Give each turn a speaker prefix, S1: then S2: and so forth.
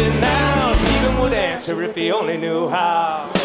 S1: it now. Stephen would answer if he only knew how.